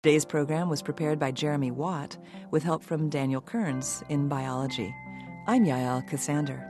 Today's program was prepared by Jeremy Watt with help from Daniel Kearns in biology. I'm Yael Cassander.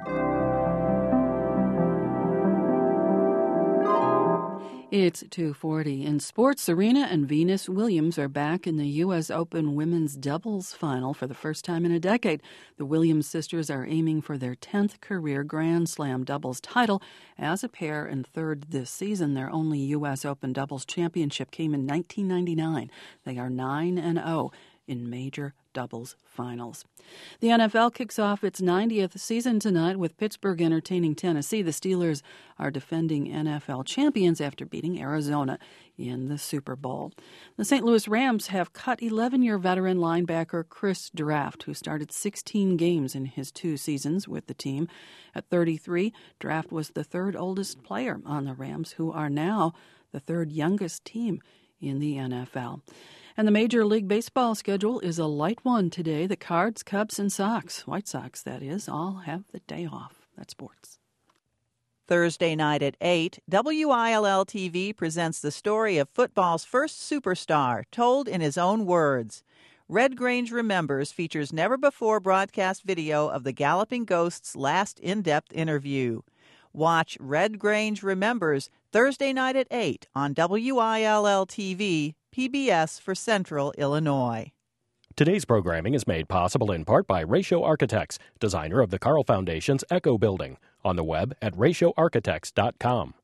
It's 2:40. In sports, Serena and Venus Williams are back in the U.S. Open women's doubles final for the first time in a decade. The Williams sisters are aiming for their 10th career Grand Slam doubles title as a pair and third this season. Their only U.S. Open doubles championship came in 1999. They are 9-0 in major doubles finals. The NFL kicks off its 90th season tonight with Pittsburgh entertaining Tennessee. The Steelers are defending NFL champions after beating Arizona in the Super Bowl. The St. Louis Rams have cut 11-year veteran linebacker Chris Draft, who started 16 games in his 2 seasons with the team. At 33, Draft was the third oldest player on the Rams, who are now the third youngest team in the NFL. And the Major League Baseball schedule is a light one today. The Cards, Cubs, and Sox, White Sox that is, all have the day off. That's sports. Thursday night at 8, WILL-TV presents the story of football's first superstar, told in his own words. Red Grange Remembers features never-before broadcast video of the Galloping Ghost's last in-depth interview. Watch Red Grange Remembers Thursday night at 8 on WILL-TV, PBS for Central Illinois. Today's programming is made possible in part by Ratio Architects, designer of the Carl Foundation's Echo Building. On the web at ratioarchitects.com.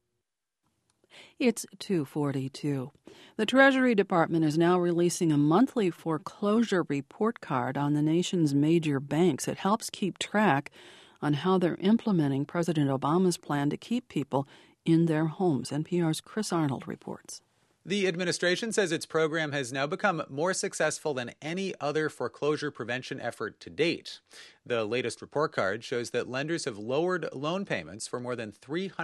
It's 2:42. The Treasury Department is now releasing a monthly foreclosure report card on the nation's major banks. It helps keep track on how they're implementing President Obama's plan to keep people in their homes. NPR's Chris Arnold reports. The administration says its program has now become more successful than any other foreclosure prevention effort to date. The latest report card shows that lenders have lowered loan payments for more than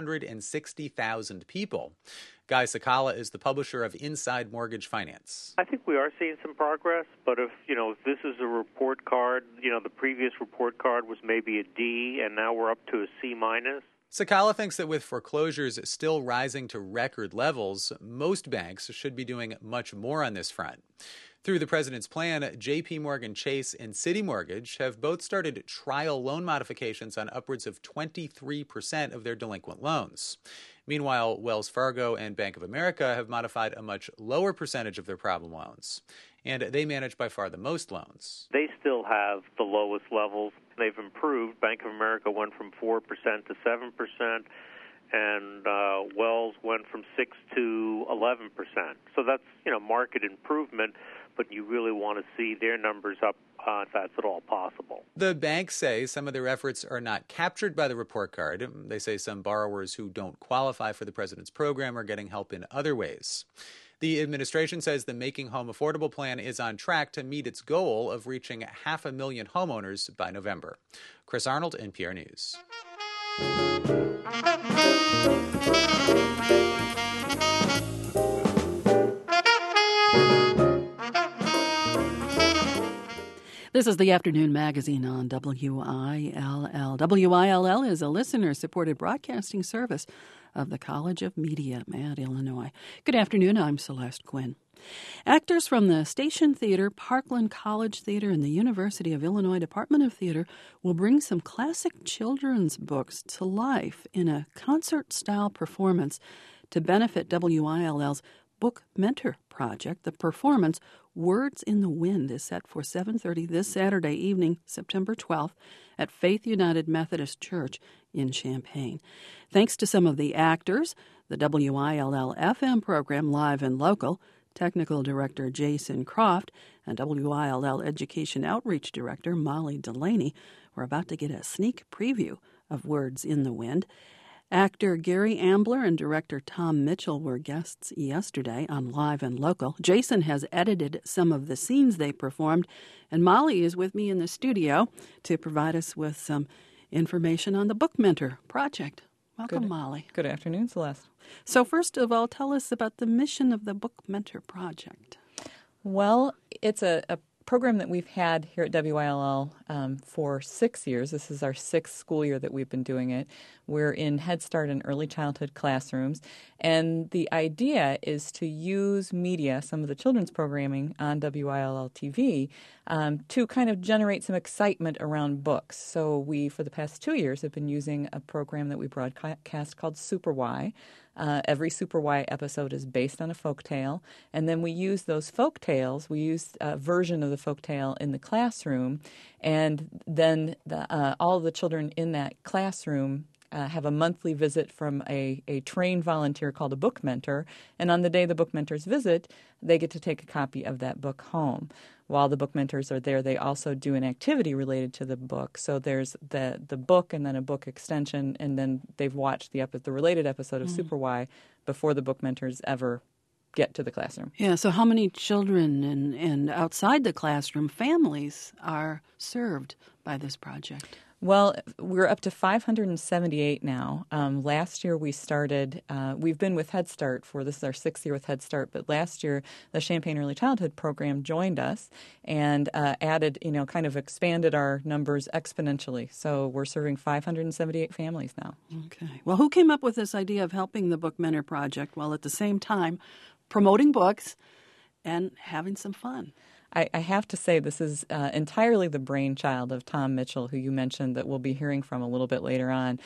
360,000 people. Guy Sakala is the publisher of Inside Mortgage Finance. I think we are seeing some progress, but if this is a report card, the previous report card was maybe a D, and now we're up to a C minus. Sakala thinks that with foreclosures still rising to record levels, most banks should be doing much more on this front. Through the president's plan, J.P. Morgan Chase and Citi Mortgage have both started trial loan modifications on upwards of 23% of their delinquent loans. Meanwhile, Wells Fargo and Bank of America have modified a much lower percentage of their problem loans, and they manage by far the most loans. They still have the lowest levels. They've improved. Bank of America went from 4% to 7%, and Wells went from 6 to 11%. So that's, market improvement, but you really want to see their numbers up if that's at all possible. The banks say some of their efforts are not captured by the report card. They say some borrowers who don't qualify for the president's program are getting help in other ways. The administration says the Making Home Affordable plan is on track to meet its goal of reaching 500,000 homeowners by November. Chris Arnold, NPR News. This is the Afternoon Magazine on WILL. WILL is a listener-supported broadcasting service of the College of Media at Illinois. Good afternoon, I'm Celeste Quinn. Actors from the Station Theater, Parkland College Theater, and the University of Illinois Department of Theater will bring some classic children's books to life in a concert-style performance to benefit WILL's Book Mentor Project. The performance, Words in the Wind, is set for 7:30 this Saturday evening, September 12th, at Faith United Methodist Church in Champaign. Thanks to some of the actors, the WILL-FM program Live and Local, Technical Director Jason Croft, and WILL Education Outreach Director Molly Delaney, we're about to get a sneak preview of Words in the Wind. Actor Gary Ambler and director Tom Mitchell were guests yesterday on Live and Local. Jason has edited some of the scenes they performed, and Molly is with me in the studio to provide us with some information on the Book Mentor Project. Welcome, Molly. Good afternoon, Celeste. So first of all, tell us about the mission of the Book Mentor Project. Well, it's a program that we've had here at WILL for 6 years. This is our 6th school year that we've been doing it. We're in Head Start and early childhood classrooms. And the idea is to use media, some of the children's programming on WILL TV, to kind of generate some excitement around books. So we, for the past 2 years, have been using a program that we broadcast called Super Y. Every Super Y episode is based on a folktale, and then we use those folktales. We use a version of the folktale in the classroom, and then all the children in that classroom have a monthly visit from a trained volunteer called a book mentor, and on the day the book mentors visit, they get to take a copy of that book home. While the book mentors are there, they also do an activity related to the book. So there's the book and then a book extension, and then they've watched the related episode of Super Y before the book mentors ever get to the classroom. Yeah, so how many children and outside the classroom families are served by this project? Well, we're up to 578 now. Last year we started, we've been with Head Start this is our 6th year with Head Start, but last year the Champaign Early Childhood Program joined us and added, kind of expanded our numbers exponentially. So we're serving 578 families now. Okay. Well, who came up with this idea of helping the Book Mentor Project while at the same time promoting books and having some fun? I have to say this is entirely the brainchild of Tom Mitchell, who you mentioned that we'll be hearing from a little bit later on.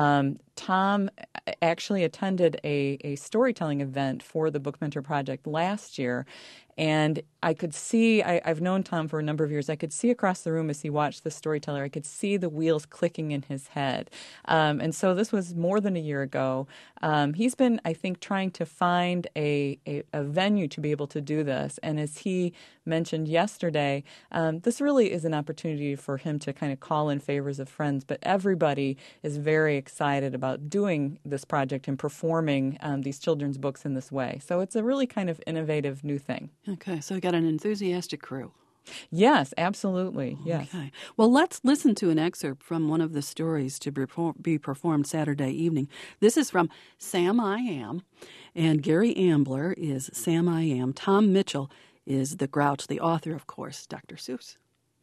Tom actually attended a storytelling event for the Book Mentor Project last year, and I could see, I've known Tom for a number of years, I could see across the room as he watched the storyteller, I could see the wheels clicking in his head. And so this was more than a year ago. He's been, I think, trying to find a venue to be able to do this. And as he mentioned yesterday, this really is an opportunity for him to kind of call in favors of friends. But everybody is very excited about doing this project and performing these children's books in this way. So it's a really kind of innovative new thing. Okay, so you got an enthusiastic crew. Yes, absolutely. Yes. Okay. Well, let's listen to an excerpt from one of the stories to be performed Saturday evening. This is from Sam I Am, and Gary Ambler is Sam I Am. Tom Mitchell is the Grouch, the author, of course, Dr. Seuss.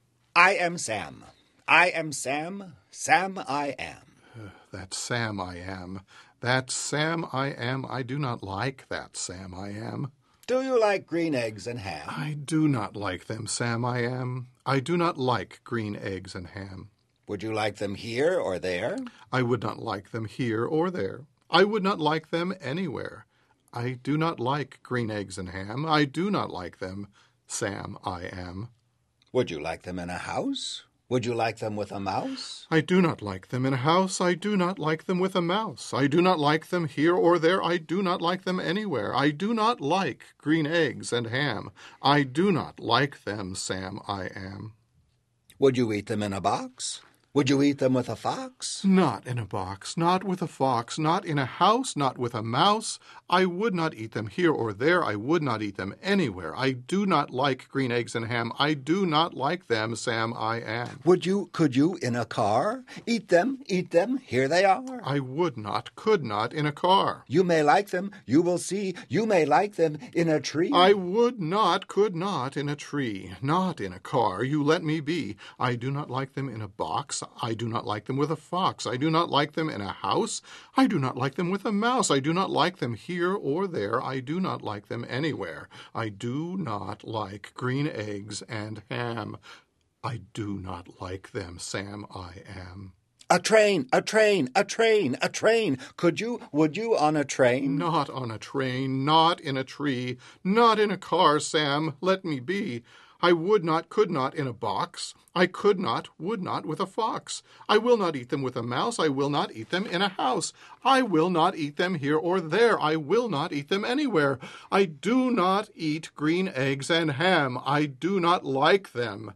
I am Sam. I am Sam. Sam I am. That's Sam I am. That's Sam I am. I do not like that Sam I am. Do you like green eggs and ham? I do not like them, Sam I am. I do not like green eggs and ham. Would you like them here or there? I would not like them here or there. I would not like them anywhere. I do not like green eggs and ham. I do not like them, Sam I am. Would you like them in a house? Would you like them with a mouse? I do not like them in a house. I do not like them with a mouse. I do not like them here or there. I do not like them anywhere. I do not like green eggs and ham. I do not like them, Sam I am. Would you eat them in a box? Would you eat them with a fox? Not in a box, not with a fox, not in a house, not with a mouse. I would not eat them here or there. I would not eat them anywhere. I do not like green eggs and ham. I do not like them, Sam I am. Could you, in a car? Eat them, here they are. I would not, could not, in a car. You may like them, you will see. You may like them in a tree. I would not, could not, in a tree. Not in a car, you let me be. I do not like them in a box. I do not like them with a fox. I do not like them in a house. I do not like them with a mouse. I do not like them here or there. I do not like them anywhere. I do not like green eggs and ham. I do not like them, Sam I am. A train, a train, a train, a train. Would you on a train? Not on a train, not in a tree, not in a car, Sam. Let me be. I would not, could not in a box. I could not, would not with a fox. I will not eat them with a mouse. I will not eat them in a house. I will not eat them here or there. I will not eat them anywhere. I do not eat green eggs and ham. I do not like them.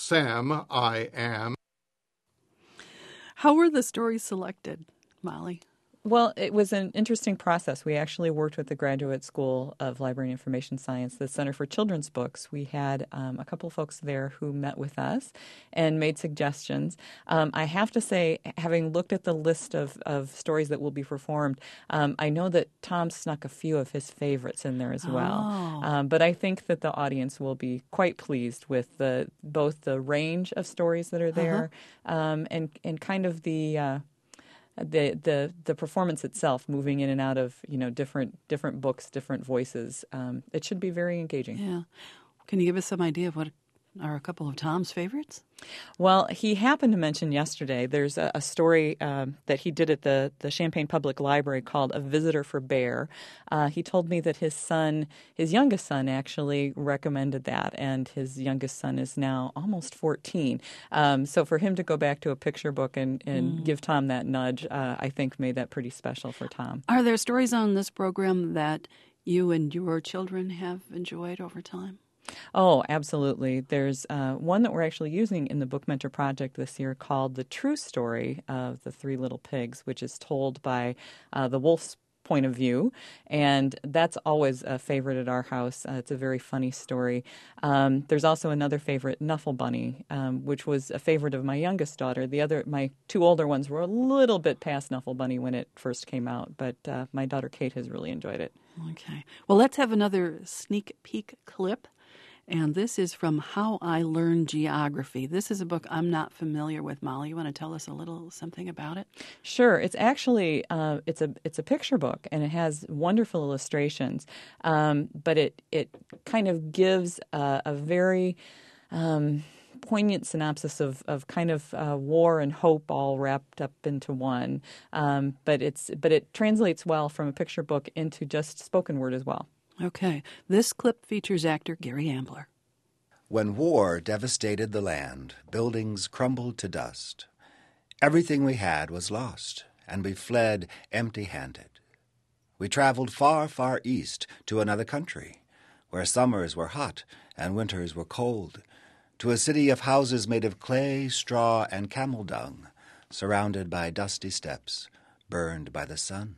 Sam I am. How were the stories selected, Molly? Well, it was an interesting process. We actually worked with the Graduate School of Library and Information Science, the Center for Children's Books. We had a couple of folks there who met with us and made suggestions. I have to say, having looked at the list of stories that will be performed, I know that Tom snuck a few of his favorites in there as well. But I think that the audience will be quite pleased with both the range of stories that are there and kind of the performance itself, moving in and out of different books, different voices. It should be very engaging. Yeah. Can you give us some idea of what are a couple of Tom's favorites? Well, he happened to mention yesterday there's a story that he did at the Champaign Public Library called A Visitor for Bear. He told me that his youngest son actually recommended that, and his youngest son is now almost 14. So for him to go back to a picture book and give Tom that nudge, I think made that pretty special for Tom. Are there stories on this program that you and your children have enjoyed over time? Oh, absolutely. There's one that we're actually using in the Book Mentor project this year called The True Story of the Three Little Pigs, which is told by the wolf's point of view, and that's always a favorite at our house. It's a very funny story. There's also another favorite, Nuffle Bunny, which was a favorite of my youngest daughter. My two older ones were a little bit past Nuffle Bunny when it first came out, but my daughter Kate has really enjoyed it. Okay. Well, let's have another sneak peek clip. And this is from How I Learned Geography. This is a book I'm not familiar with. Molly, you want to tell us a little something about it? Sure. It's actually it's a picture book, and it has wonderful illustrations. But it kind of gives a very poignant synopsis of kind of war and hope all wrapped up into one. But it translates well from a picture book into just spoken word as well. Okay. This clip features actor Gary Ambler. When war devastated the land, buildings crumbled to dust. Everything we had was lost, and we fled empty-handed. We traveled far, far east to another country, where summers were hot and winters were cold, to a city of houses made of clay, straw, and camel dung, surrounded by dusty steps, burned by the sun.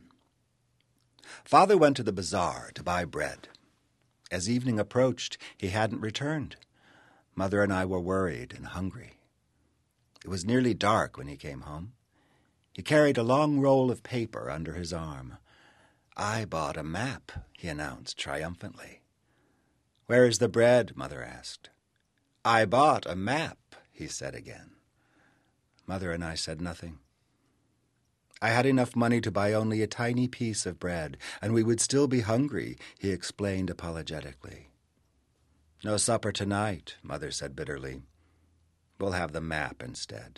Father went to the bazaar to buy bread. As evening approached, he hadn't returned. Mother and I were worried and hungry. It was nearly dark when he came home. He carried a long roll of paper under his arm. "I bought a map," he announced triumphantly. "Where is the bread?" Mother asked. "I bought a map," he said again. Mother and I said nothing. I had enough money to buy only a tiny piece of bread, and we would still be hungry, he explained apologetically. "No supper tonight," Mother said bitterly. "We'll have the map instead."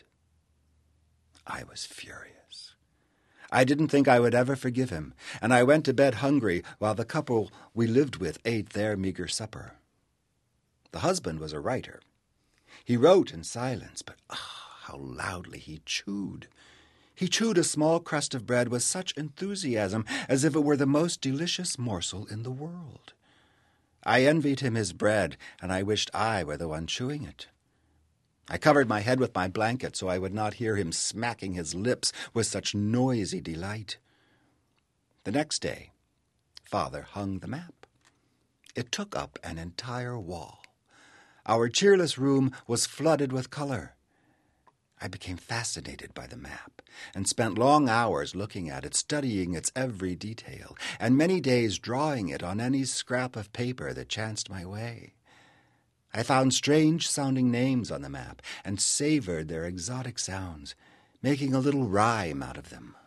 I was furious. I didn't think I would ever forgive him, and I went to bed hungry while the couple we lived with ate their meager supper. The husband was a writer. He wrote in silence, but how loudly he chewed. He chewed a small crust of bread with such enthusiasm, as if it were the most delicious morsel in the world. I envied him his bread, and I wished I were the one chewing it. I covered my head with my blanket so I would not hear him smacking his lips with such noisy delight. The next day, Father hung the map. It took up an entire wall. Our cheerless room was flooded with color. I became fascinated by the map and spent long hours looking at it, studying its every detail, and many days drawing it on any scrap of paper that chanced my way. I found strange-sounding names on the map and savored their exotic sounds, making a little rhyme out of them.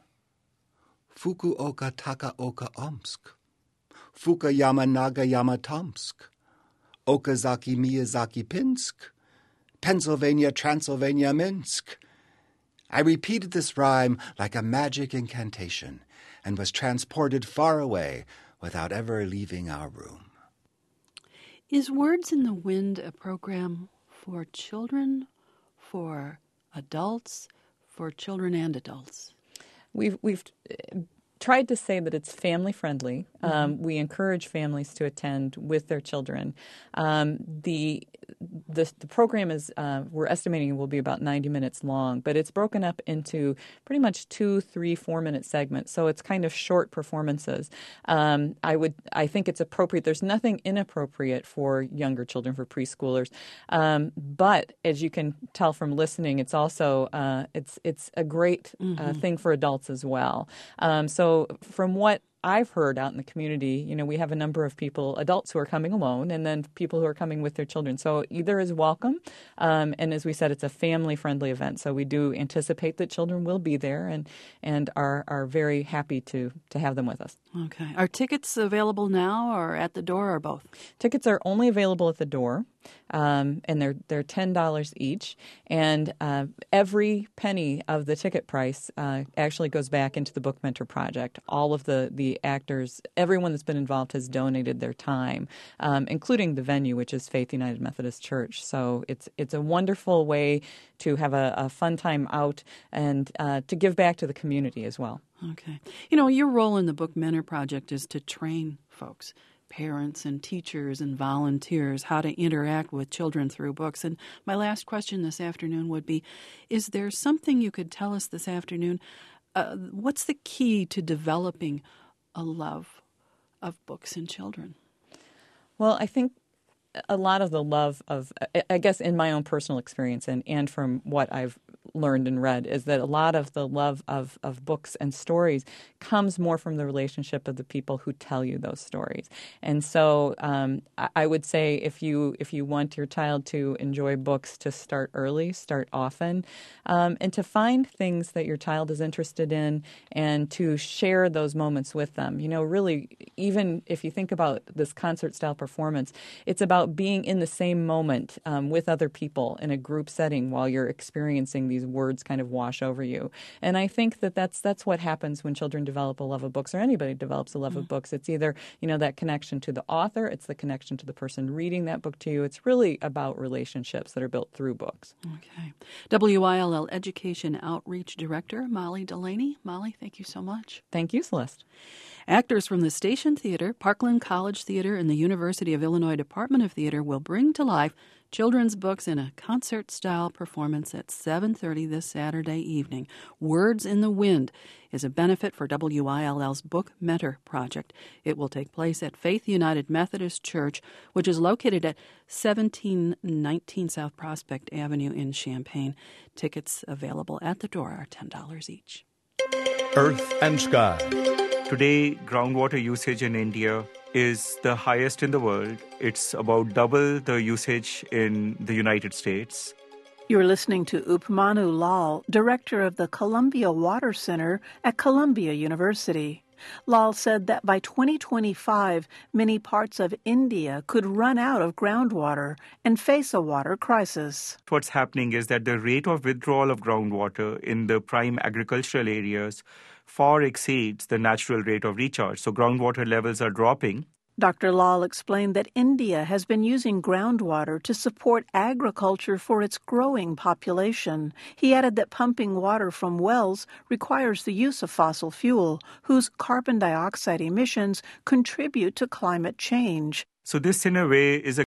Fukuoka Takaoka Omsk, Fukuyama Nagayama Tomsk, Okazaki Miyazaki Pinsk, Pennsylvania, Transylvania, Minsk. I repeated this rhyme like a magic incantation and was transported far away without ever leaving our room. Is Words in the Wind a program for children, for adults, for children and adults? We've tried to say that it's family-friendly. We encourage families to attend with their children. The the program is, we're estimating it will be about 90 minutes long, but it's broken up into pretty much 2, 3, 4-minute segments. So it's kind of short performances. I think it's appropriate. There's nothing inappropriate for younger children, for preschoolers. But as you can tell from listening, it's also it's a great thing for adults as well. So from what I've heard out in the community, we have a number of people, adults who are coming alone, and then people who are coming with their children. So either is welcome. And as we said, it's a family-friendly event. So we do anticipate that children will be there and are very happy to have them with us. Okay. Are tickets available now or at the door or both? Tickets are only available at the door. And they're $10 each, and every penny of the ticket price actually goes back into the Book Mentor Project. All of the actors, everyone that's been involved has donated their time, including the venue, which is Faith United Methodist Church. So it's a wonderful way to have a fun time out and to give back to the community as well. Okay. Your role in the Book Mentor Project is to train folks, parents and teachers and volunteers, how to interact with children through books. And my last question this afternoon would be, is there something you could tell us this afternoon? What's the key to developing a love of books in children? Well, I think a lot of the love of, I guess in my own personal experience and from what I've learned and read, is that a lot of the love of books and stories comes more from the relationship of the people who tell you those stories. And so I would say if you want your child to enjoy books, to start early, start often, and to find things that your child is interested in and to share those moments with them. Really, even if you think about this concert-style performance, it's about being in the same moment with other people in a group setting while you're experiencing these words kind of wash over you. And I think that's what happens when children develop a love of books, or anybody develops a love of books. It's either, that connection to the author, it's the connection to the person reading that book to you. It's really about relationships that are built through books. Okay. WILL Education Outreach Director, Molly Delaney. Molly, thank you so much. Thank you, Celeste. Actors from the Station Theater, Parkland College Theater, and the University of Illinois Department of Theater will bring to life children's books in a concert-style performance at 7:30 this Saturday evening. Words in the Wind is a benefit for WILL's Book Mentor Project. It will take place at Faith United Methodist Church, which is located at 1719 South Prospect Avenue in Champaign. Tickets available at the door are $10 each. Earth and Sky. Today, groundwater usage in India is the highest in the world. It's about double the usage in the United States. You're listening to Upmanu Lal, director of the Columbia Water Center at Columbia University. Lal said that by 2025, many parts of India could run out of groundwater and face a water crisis. What's happening is that the rate of withdrawal of groundwater in the prime agricultural areas far exceeds the natural rate of recharge. So groundwater levels are dropping. Dr. Lal explained that India has been using groundwater to support agriculture for its growing population. He added that pumping water from wells requires the use of fossil fuel, whose carbon dioxide emissions contribute to climate change. So this, in a way, is a